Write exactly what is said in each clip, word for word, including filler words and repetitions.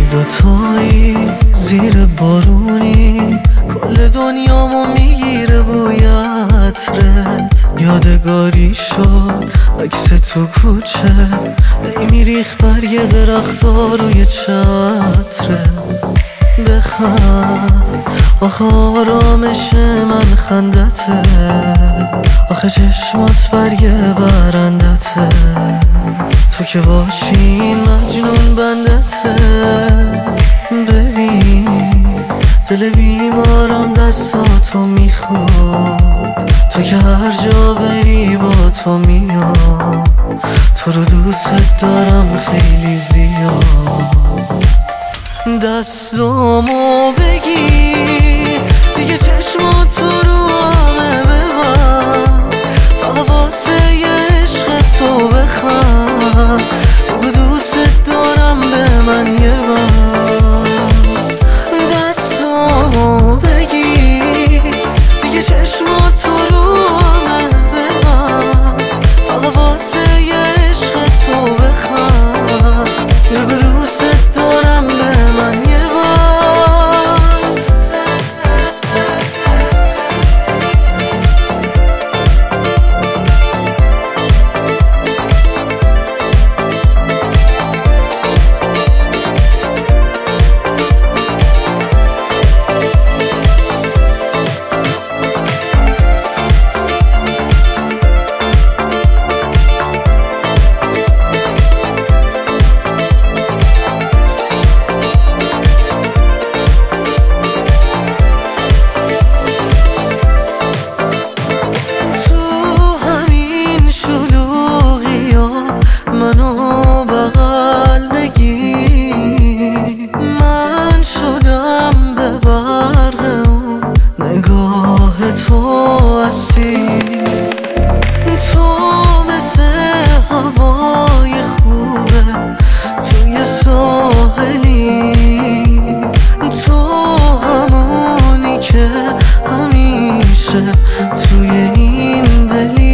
دوتایی زیر بارونی کل دنیامو میگیره بوی عطرت. یادگاری شد عکس تو کوچه ای میریخ برگ درختا روی چتره. بخند آخه آرامش من خندته، آخه چشمات برگ برندته. تو که باشی مجنون بندته. ببین دل بیمارم دستاتو میخواد، تو که هر جا بری با تو میام. تو رو دوست دارم خیلی زیاد. دستامو بگیر دیگه چشماتو رو همه ببند، فقط واسه عشق تو بخند. بگو دوست دارم به من یه بند. دستامو بگیر دیگه چشماتو رو همه ببند، فقط واسه عشق تو بخند. بگو دوست دارم به من یه بند. منو بغل بگی، من شدم به برق اون نگاه تو اسیر. تو مثل هوای خوبه توی ساحلی، تو همونی که همیشه توی این دلی.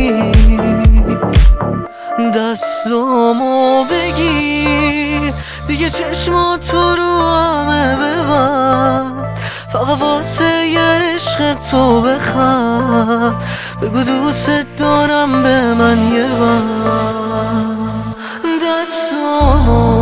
دستامو بگیر دیگه چشماتو رو همه ببند، فقط واسه عشق تو بخند. بگو دوست دارم به من یه بند. دستامو